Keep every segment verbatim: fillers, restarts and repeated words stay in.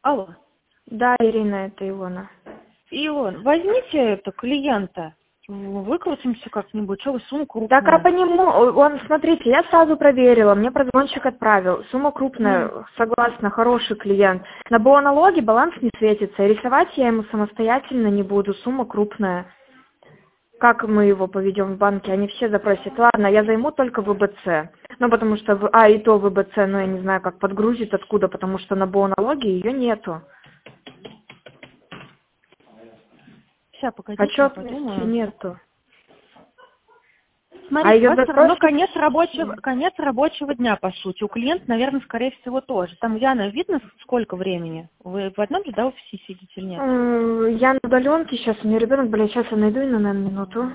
Алло. Да, Ирина, это Илона. Илон, возьмите это клиента, выкрутимся как-нибудь, что вы сумму крупную. Так, а по нему, он, смотрите, я сразу проверила, мне прозвонщик отправил, сумма крупная, Ну. согласна, хороший клиент. На налоги баланс не светится, рисовать я ему самостоятельно не буду, сумма крупная. Как мы его поведем в банке? Они все запросят, ладно, я займу только ВБЦ. Ну, потому что, в- а, и то ВБЦ, ну, я не знаю, как подгрузит откуда, потому что на налоги ее нету. Сейчас, погодите, Отчетности подумаю. нету. А Смотрите, ее у вас все равно запросят? конец рабочего, конец рабочего дня, по сути. У клиента, наверное, скорее всего, тоже. Там, Яна, видно, сколько времени? Вы в одном же, да, офисе сидите или нет? М, Я на удаленке сейчас, у меня ребенок, блин, сейчас я найду его на минуту.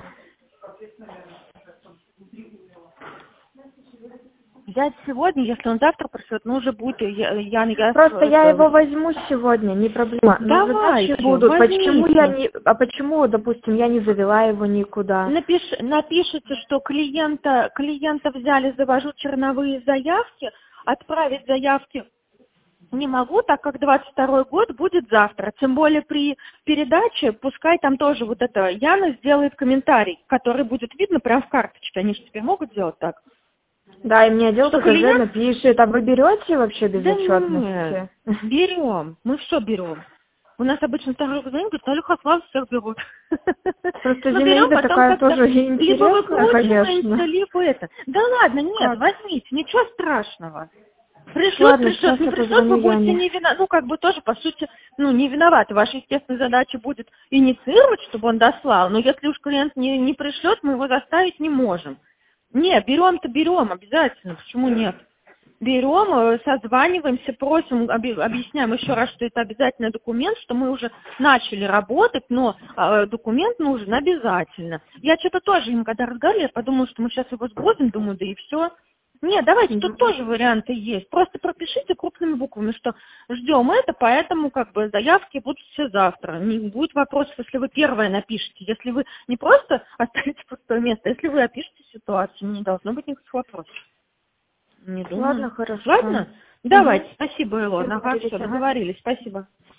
Взять сегодня, если он завтра пришлет, ну, уже будет, Я- Яна, я... с- Просто я его это, возьму сегодня, не проблема. Но задачи Давайте, будут. Почему я возьмите. не, а почему, допустим, я не завела его никуда? Напиш, напишите, что клиента, клиента взяли, завожу черновые заявки, отправить заявки не могу, так как двадцать второй год будет завтра. Тем более при передаче, пускай там тоже вот это Яна сделает комментарий, который будет видно прямо в карточке. Они же теперь могут делать так. Да, и мне отдел Что ККЖ клиент... напишет, а вы берете вообще без Да нет, отчетности? берем. Мы все берем. У нас обычно второй звонит, говорит, Алёха, вас всех берут. Просто Но берем Зинаида потом такая как-то, тоже либо интересная, выкручиваемся, конечно. либо это. Да ладно, нет, Как? возьмите, ничего страшного. Пришлет, Ладно, пришлет, сейчас не я пришлет, вы позвоню будете Яне. не виноваты. Ну, как бы тоже, по сути, ну, не виноваты. Ваша естественная задача будет инициировать, чтобы он дослал. Но если уж клиент не, не пришлет, мы его заставить не можем. Не, берем-то берем, обязательно. Почему нет? Берем, э, созваниваемся, просим, оби- объясняем еще раз, что это обязательный документ, что мы уже начали работать, но э, документ нужен обязательно. Я что-то тоже им, когда разговаривала, я подумала, что мы сейчас его сбросим, думаю, да и все. Нет, давайте, тут Мгм. тоже варианты есть. Просто пропишите крупными буквами, что ждем это, поэтому как бы заявки будут все завтра. Не будет вопросов, если вы первое напишите. Если вы не просто оставите пустое место, если вы опишете ситуацию, не должно быть никаких вопросов. Не думаю. Ладно, хорошо. Ладно? Угу. Давайте. Спасибо, Илона. Ага, Договорились, все, ага. договорились. Спасибо.